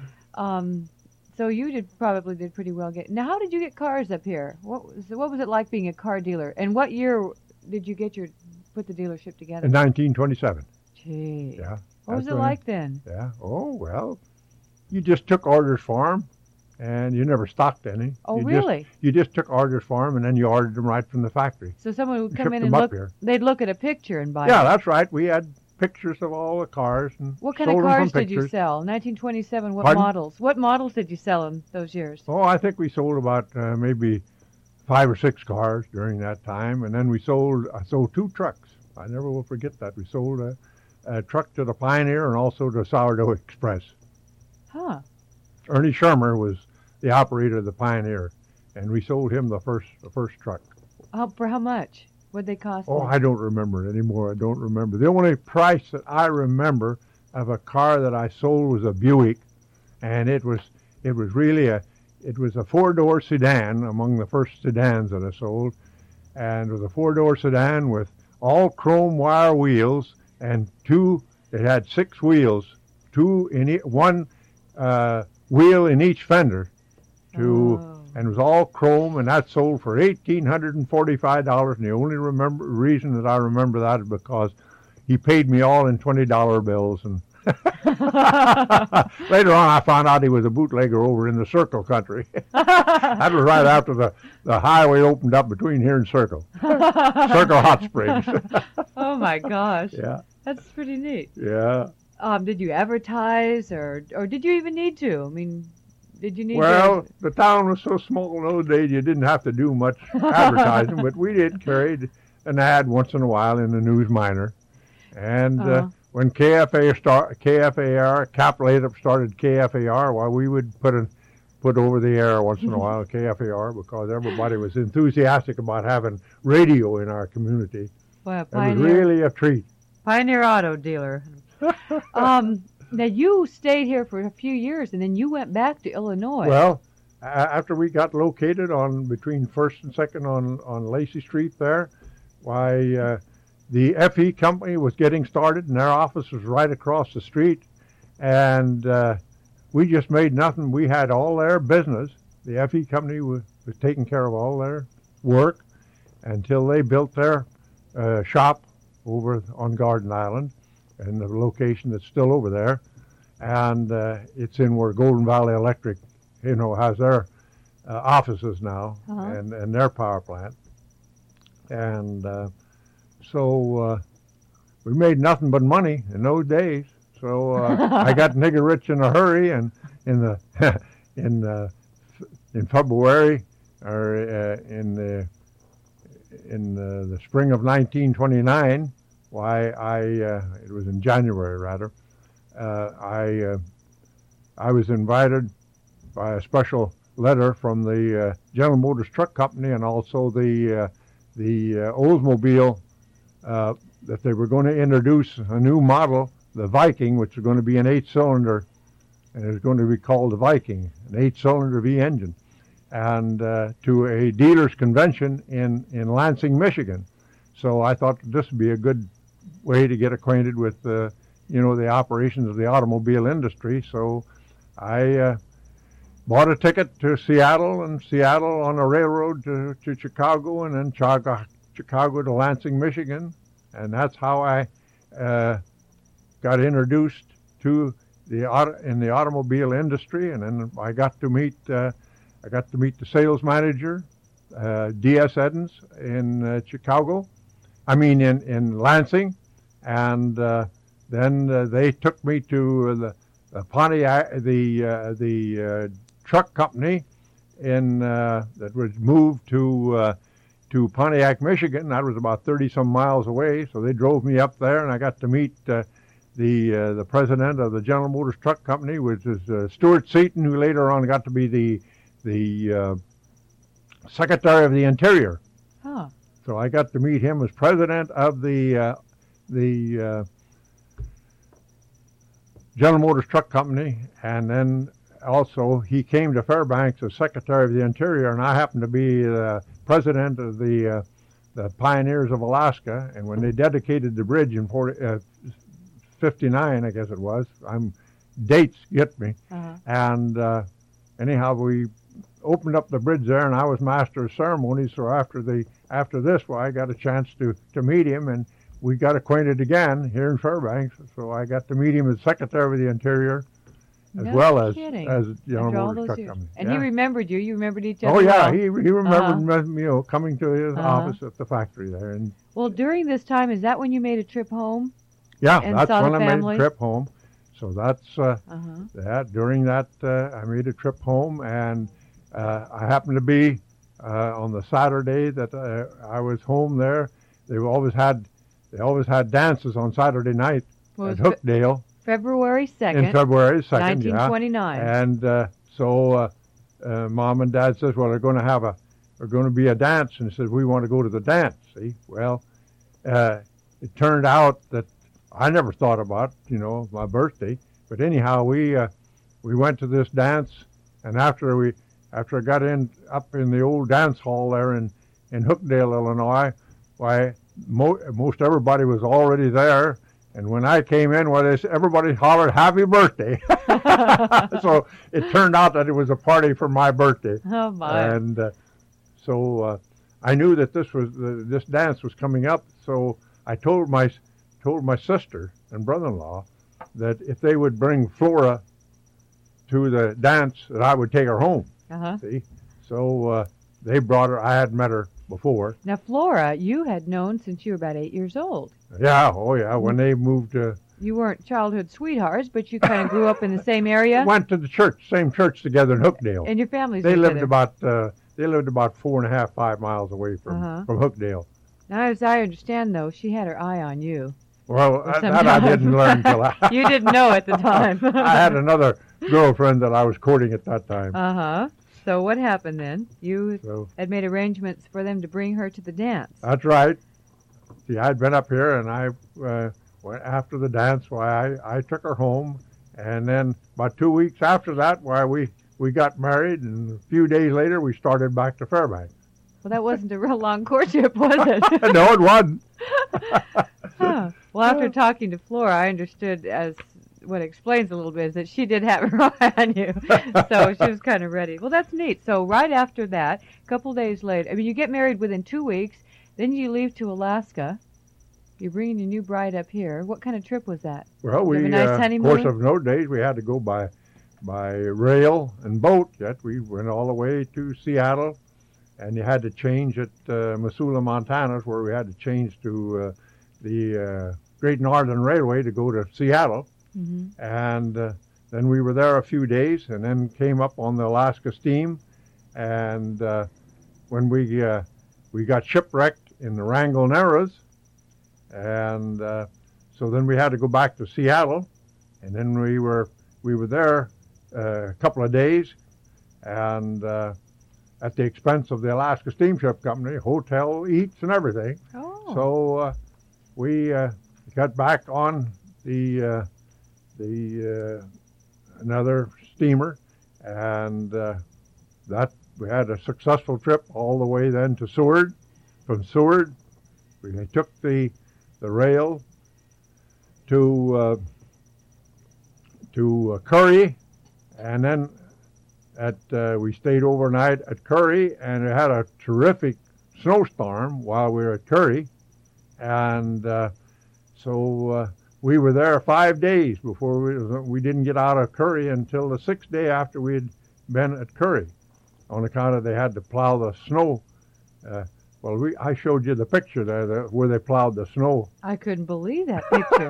Um. So you did probably did pretty well get. Now, how did you get cars up here? What was what was it like being a car dealer? And what year did you get your put the dealership together? In nineteen twenty-seven. Gee. Yeah. What was that's it when- like then? Yeah. Oh, well, you just took orders for them, and you never stocked any. Oh, you really? Just, you just took orders for them, and then you ordered them right from the factory. So someone would You come shipped in them and up look. here. They'd look at a picture and buy Yeah, it. that's right. We had pictures of all the cars and What kind sold of them from cars did you pictures. sell? nineteen twenty-seven. What Pardon? models? What models did you sell in those years? Oh, I think we sold about uh, maybe five or six cars during that time, and then we sold I sold two trucks. I never will forget that. We sold a, a truck to the Pioneer and also to Sourdough Express. Huh. Ernie Shermer was the operator of the Pioneer, and we sold him the first the first truck. How, for how much? What'd they cost? Oh, then? I don't remember it anymore. I don't remember. The only price that I remember of a car that I sold was a Buick, and it was it was really a it was a four-door sedan among the first sedans that I sold, and it was a four-door sedan with all chrome wire wheels and two. It had six wheels, two in e- one uh, wheel in each fender, to. Oh. And it was all chrome, and that sold for eighteen hundred and forty-five dollars. And the only remember reason that I remember that is because he paid me all in twenty dollar bills. And later on, I found out he was a bootlegger over in the Circle country. That was right after the, the highway opened up between here and Circle, Circle Hot Springs. Oh my gosh. Yeah, That's pretty neat. yeah. Um, did you advertise, or or did you even need to? I mean, did you need Well, to? the town was so small in those days, you didn't have to do much advertising, but we did carry an ad once in a while in the News Miner. And uh, Uh-huh. when K F A start, K F A R, Cap laid up started K F A R, well, we would put a, put over the air once in a while K F A R because everybody was enthusiastic about having radio in our community. Well, It was Pioneer, really a treat. Pioneer Auto Dealer. um, now you stayed here for a few years, and then you went back to Illinois. Well, a- after we got located on between First and Second on on Lacey Street there, why uh, the F E company was getting started, and their office was right across the street, and uh, we just made nothing. We had all their business. The F E company was, was taking care of all their work until they built their uh, shop over on Garden Island, and the location that's still over there, and uh, it's in where Golden Valley Electric, you know, has their uh, offices now, Uh-huh. and, and their power plant. And uh, so uh, we made nothing but money in those days. So uh, I got nigger rich in a hurry, and in the in uh, in February or uh, in the in the, the spring of nineteen twenty-nine, why I uh, it was in January rather. Uh, I uh, I was invited by a special letter from the uh, General Motors Truck Company and also the uh, the uh, Oldsmobile uh, that they were going to introduce a new model, the Viking, which is going to be an eight-cylinder and it was going to be called the Viking, an eight-cylinder V engine, and uh, to a dealers convention in, in Lansing, Michigan. So I thought this would be a good way to get acquainted with, uh, you know, the operations of the automobile industry. So I uh, bought a ticket to Seattle, and Seattle on a railroad to, to Chicago, and then Chicago, Chicago to Lansing, Michigan. And that's how I uh, got introduced to the auto, in the automobile industry. And then I got to meet uh, I got to meet the sales manager, uh, D S Edens in uh, Chicago. I mean in in Lansing, and uh, then uh, they took me to the, the Pontiac, the uh, the uh, truck company in uh, that was moved to uh, to Pontiac, Michigan. That was about thirty some miles away. So they drove me up there, and I got to meet uh, the uh, the president of the General Motors Truck Company, which is uh, Stuart Seaton, who later on got to be the the uh, Secretary of the Interior. Huh. So I got to meet him as president of the uh, the uh, General Motors Truck Company, and then also he came to Fairbanks as Secretary of the Interior, and I happened to be the president of the uh, the Pioneers of Alaska. And when they dedicated the bridge in forty, uh, fifty-nine, I guess it was, I'm dates get me, Uh-huh. and uh, anyhow we opened up the bridge there, and I was master of ceremonies. So after the after this, well, I got a chance to to meet him, and we got acquainted again here in Fairbanks. So I got to meet him as Secretary of the Interior, as No well as kidding. as General After all Motors those Truck years. Company. And Yeah. he remembered you. You remembered each other. Oh yeah, well. he he remembered Uh-huh. me, you know, coming to his Uh-huh. office at the factory there, and Well, during this time, is that when you made a trip home? yeah, And that's saw the when I family? made the trip home. So that's uh, Uh-huh. that. During that, uh, I made a trip home, and uh, I happened to be uh, on the Saturday that uh, I was home there. They always had they always had dances on Saturday night Well, at it was Fe- Hookdale February second, in February second, nineteen yeah. twenty-nine. And uh, so uh, uh, Mom and Dad says, well, they're going to have a, they're going to be a dance, and says we want to go to the dance. See, well, uh, it turned out that I never thought about, you know, my birthday, but anyhow, we uh, we went to this dance, and after we after I got in up in the old dance hall there in in Hookdale, Illinois, why mo- most everybody was already there. And when I came in, well, they, everybody hollered, happy birthday. So it turned out that it was a party for my birthday. Oh, my. And uh, so uh, I knew that this was uh, this dance was coming up. So I told my told my sister and brother-in-law that if they would bring Flora to the dance, that I would take her home. Uh-huh. See, so uh, they brought her. I had met her before. Now, Flora, you had known since you were about eight years old. Yeah, oh yeah. When they moved to You weren't childhood sweethearts, but you kind of grew up in the same area. went to the church, same church together in Hookdale. And your families They lived together. about uh, they lived about four and a half, five miles away from Uh-huh. from Hookdale. Now, as I understand, though, she had her eye on you. Well, Or that, that I sometime. didn't learn till I, You didn't know at the time. I had another girlfriend that I was courting at that time. Uh-huh. So what happened then? You So had made arrangements for them to bring her to the dance. that's right. See, I'd been up here, and I uh, went after the dance. Why I, I took her home, and then about two weeks after that, why we we got married, and a few days later we started back to Fairbanks. Well, that wasn't a real long courtship, was it? No, it wasn't. Huh. Well, after talking to Flora, I understood as what explains a little bit is that she did have her eye on you. So she was kind of ready. Well, that's neat. So right after that, a couple days later, I mean, you get married within two weeks, then you leave to Alaska. You're bringing your new bride up here. What kind of trip was that? Well, Did you we, have a nice uh, of honeymoon? course, of no days, we had to go by by rail and boat. Yet we went all the way to Seattle, and you had to change at uh, Missoula, Montana, where we had to change to uh, the uh, Great Northern Railway to go to Seattle. Mm-hmm. And uh, then we were there a few days, and then came up on the Alaska Steam. And uh, when we uh, we got shipwrecked in the Wrangell Narrows, and uh, so then we had to go back to Seattle, and then we were we were there uh, a couple of days, and uh, at the expense of the Alaska Steamship Company, hotel, eats, and everything. Oh. So uh, we uh, got back on the uh, the another steamer, and uh, that we had a successful trip all the way then to Seward. From Seward, we took the the rail to uh, to uh, Curry, and then at uh, we stayed overnight at Curry, and we had a terrific snowstorm while we were at Curry, and uh, so uh, we were there five days before we we didn't get out of Curry until the sixth day after we had been at Curry, on account of they had to plow the snow. Uh, well, we I showed you the picture there the, where they plowed the snow. I couldn't believe that picture.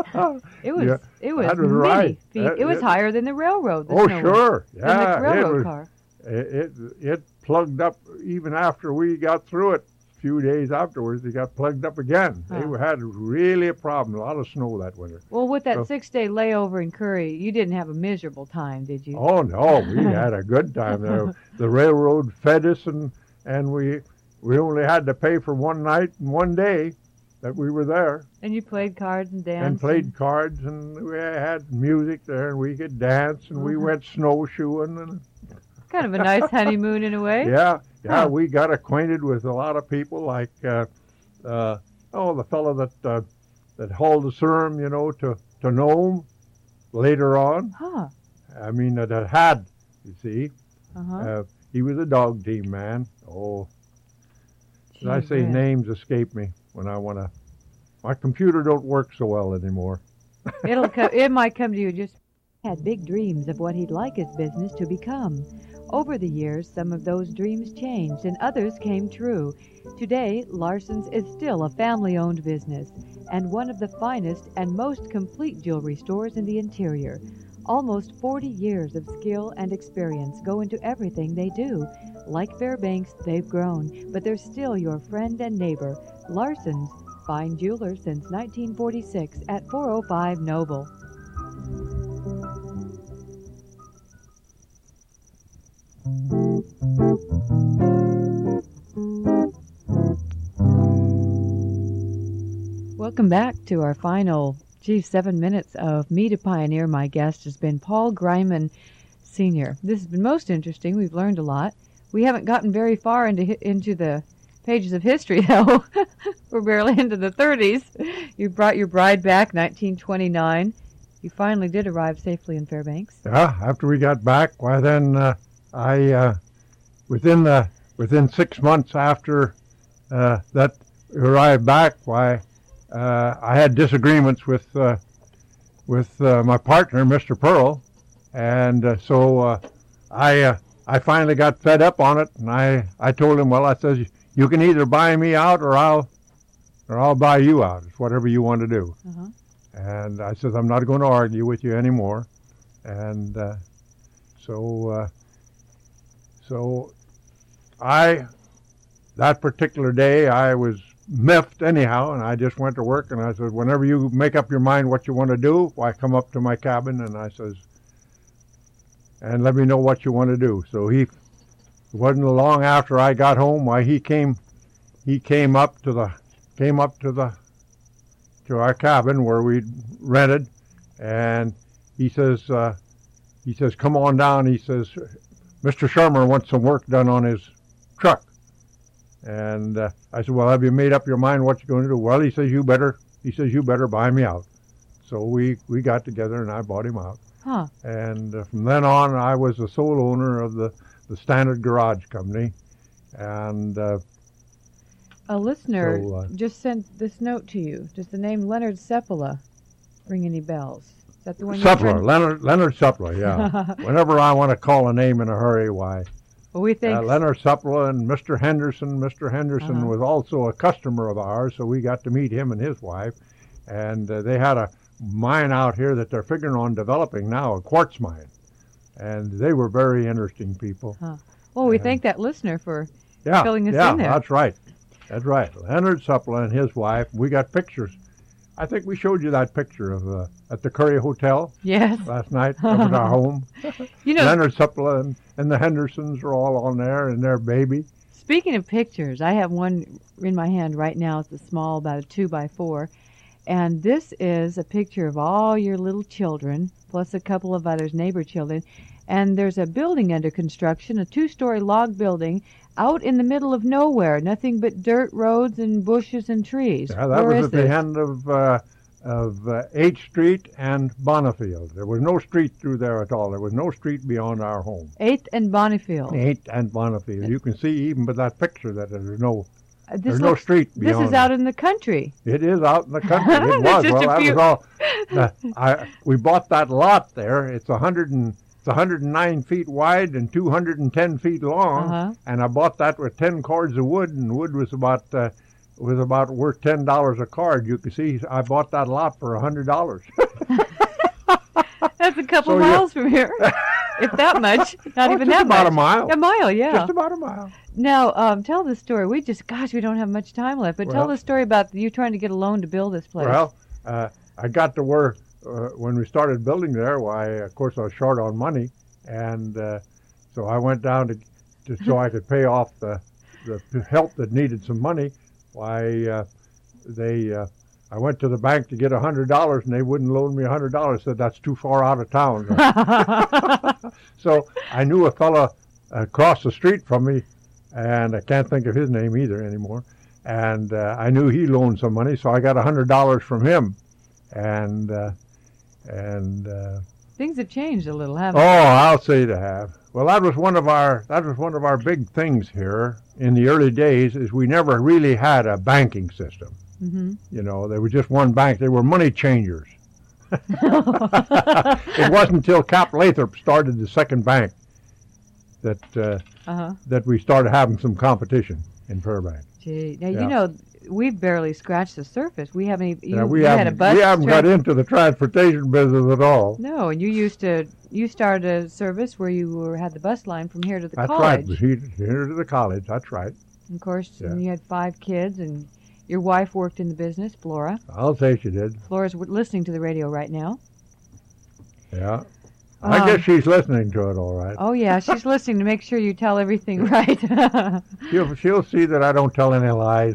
It was Yeah, it was, that was many right. feet. That- it was it- higher than the railroad. The Oh, snow was. sure, Than yeah, the railroad it was. car. It, it it plugged up even after we got through it. A few days afterwards, it got plugged up again. Huh. They were- had really a problem. A lot of snow that winter. Well, with that So- six-day layover in Curry, you didn't have a miserable time, did you? Oh no, we had a good time there. The railroad fed us, and and we we only had to pay for one night and one day that we were there, And you played cards and danced. and played cards, and we had music there, and we could dance, and we Mhm. went snowshoeing, and Kind of a nice honeymoon in a way. yeah, yeah, Huh. we got acquainted with a lot of people, like uh, uh, oh, the fellow that uh, that hauled the serum, you know, to to Nome later on. Huh. I mean, that had had, you see. Uh-huh. Uh, he was a dog team man. Oh, Gee did I say whiz. names escape me when I want to? My computer don't work so well anymore. It'll co- it might come to you just had big dreams of what he'd like his business to become. Over the years, some of those dreams changed and others came true. Today, Larson's is still a family-owned business and one of the finest and most complete jewelry stores in the interior. Almost forty years of skill and experience go into everything they do. Like Fairbanks, they've grown, but they're still your friend and neighbor. Larson's, fine jeweler since nineteen forty-six at four oh five Noble. Welcome back to our final, gee, seven minutes of Meet a Pioneer. My guest has been Paul Greiman, Senior This has been most interesting. We've learned a lot. We haven't gotten very far into hi- into the pages of history, though. We're barely into the thirties. You brought your bride back, nineteen twenty-nine. You finally did arrive safely in Fairbanks. Yeah, after we got back, why then uh, I uh, within the within six months after uh, that arrived back, why uh, I had disagreements with uh, with uh, my partner, Mister Pearl, and uh, so uh, I uh, I finally got fed up on it, and I, I told him, well, I says, you can either buy me out or I'll or I'll buy you out. It's whatever you want to do. Uh-huh. And I says, I'm not going to argue with you anymore. And uh, so, uh, so I, that particular day, I was miffed anyhow, and I just went to work, and I said, whenever you make up your mind what you want to do, why come up to my cabin, and I says, and let me know what you want to do. So he, it wasn't long after I got home, why he came, he came up to the, came up to the, to our cabin where we'd rented, and he says, uh, he says, come on down. He says, Mister Shermer wants some work done on his truck. And uh, I said, well, have you made up your mind what you're going to do? Well, he says, you better, he says, you better buy me out. So we, we got together and I bought him out. Huh. And uh, from then on, I was the sole owner of the, the Standard Garage Company. And uh, A listener So, uh, just sent this note to you. Does the name Leonard Seppala ring any bells? Is that the one you're Suppler, trying- Leonard, Leonard Suppler, yeah. Whenever I want to call a name in a hurry, why? Well, we think Uh, Leonard Suppler and Mister Henderson. Mister Henderson Uh-huh. was also a customer of ours, so we got to meet him and his wife. And uh, they had a mine out here that they're figuring on developing now, a quartz mine. And they were very interesting people. well, we and- thank that listener for Yeah, filling us yeah, in there. that's right. That's right. Leonard Suppler and his wife. We got pictures. I think we showed you that picture of uh, at the Curry Hotel yes. last night up at our home. You know, Leonard Suppler and, and the Hendersons are all on there and their baby. speaking of pictures, I have one in my hand right now. It's a small, about a two by four, And this is a picture of all your little children, plus a couple of others, neighbor children. And there's a building under construction, a two-story log building, out in the middle of nowhere. Nothing but dirt roads and bushes and trees. Yeah, that Where was is at the this? end of uh, of uh, eighth Street and Bonifield. There was no street through there at all. There was no street beyond our home. eighth and Bonifield. eighth and Bonifield. You can see even by that picture that there's no Uh, this there's no looks- street This beyond. is out in the country. It is out in the country. It There's was. just Well, a that few- was all. Uh, I, we bought that lot there. It's a hundred and it's one hundred nine feet wide and two hundred ten feet long. Uh-huh. And I bought that with ten cords of wood, and wood was about uh, was about worth ten dollars a cord. You can see I bought that lot for a hundred dollars. That's a couple So you- miles from here. If that much. Not Oh, even just that about much. a mile. A mile, yeah. Just about a mile. Now, um, tell the story. We just, gosh, we don't have much time left. But tell Well- the story about you trying to get a loan to build this place. Well, uh, I got to where uh, when we started building there. Why, of course, I was short on money, and uh, so I went down to, to so I could pay off the the help that needed some money. Why, uh, they uh, I went to the bank to get a hundred dollars, and they wouldn't loan me a hundred dollars. Said that's too far out of town. So I knew a fella across the street from me, and I can't think of his name either anymore. And uh, I knew he loaned some money, so I got a hundred dollars from him. And uh, and uh, Things have changed a little, oh, haven't they? I'll say they have. Well, that was one of our that was one of our big things here in the early days. Is we never really had a banking system. Mm-hmm. You know, there was just one bank. They were money changers. It wasn't until Cap Lathrop started the second bank that uh, Uh-huh. that we started having some competition in Fairbanks. Gee. Now, Yeah. you know, we've barely scratched the surface. We haven't even, you, Yeah, we you had a haven't bus we haven't got trans- into the transportation business at all. No, and you used to, you started a service where you were, had the bus line from here to the That's college. right. Here here to the college. That's right. Of course, Yeah. and you had five kids, and your wife worked in the business, Flora. I'll say she did. Flora's w- listening to the radio right now. Yeah. Um, I guess she's listening to it all right. Oh, yeah, she's listening to make sure you tell everything right. She'll she'll see that I don't tell any lies.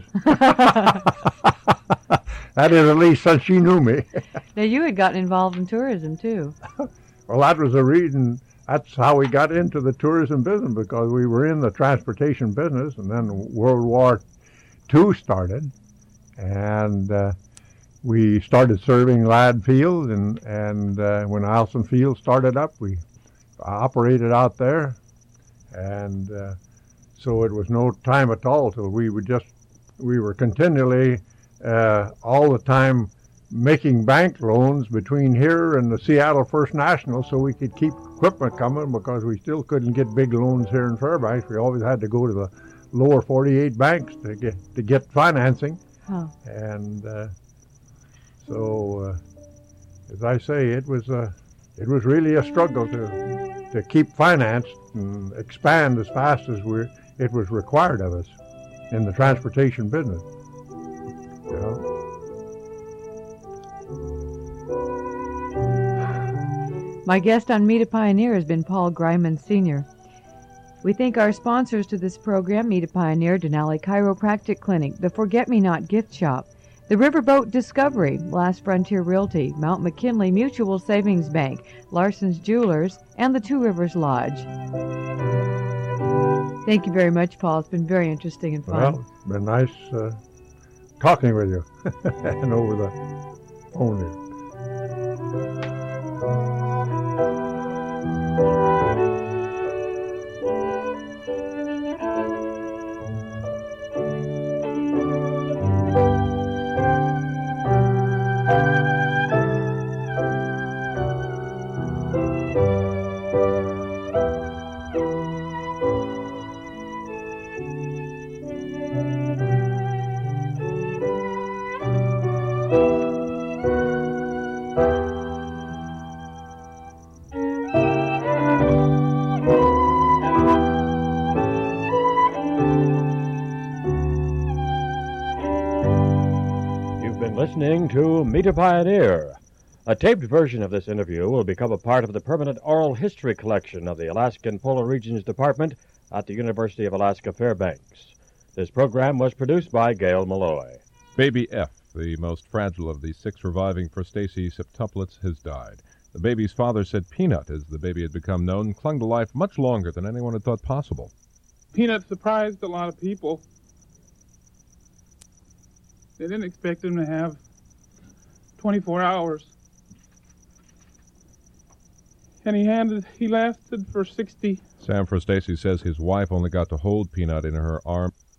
That is at least since she knew me. Now, you had gotten involved in tourism, too. Well, that was the reason. That's how we got into the tourism business, because we were in the transportation business, and then World War Two started, and uh, we started serving Ladd Field, and and uh, when Alson Field started up, we operated out there, and uh, so it was no time at all till we would just we were continually uh, all the time making bank loans between here and the Seattle First National so we could keep equipment coming, because we still couldn't get big loans here in Fairbanks. We always had to go to the lower forty-eight banks to get to get financing. Huh. And uh, so, uh, as I say, it was a, it was really a struggle to to keep financed and expand as fast as we it was required of us in the transportation business. You know? My guest on Meet a Pioneer has been Paul Greiman, Senior We thank our sponsors to this program, Meet a Pioneer, Denali Chiropractic Clinic, the Forget-Me-Not Gift Shop, the Riverboat Discovery, Last Frontier Realty, Mount McKinley Mutual Savings Bank, Larson's Jewelers, and the Two Rivers Lodge. Thank you very much, Paul. It's been very interesting and fun. Well, it's been nice uh, talking with you and over the phone here. You've been listening to Meet a Pioneer. A taped version of this interview will become a part of the permanent oral history collection of the Alaskan Polar Regions Department at the University of Alaska Fairbanks. This program was produced by Gail Malloy. Baby F, the most fragile of the six surviving Frostacea septuplets, has died. The baby's father said Peanut, as the baby had become known, clung to life much longer than anyone had thought possible. Peanut surprised a lot of people. They didn't expect him to have twenty-four hours. And he handed, he lasted for sixty. Sam Frostacea says his wife only got to hold Peanut in her arm.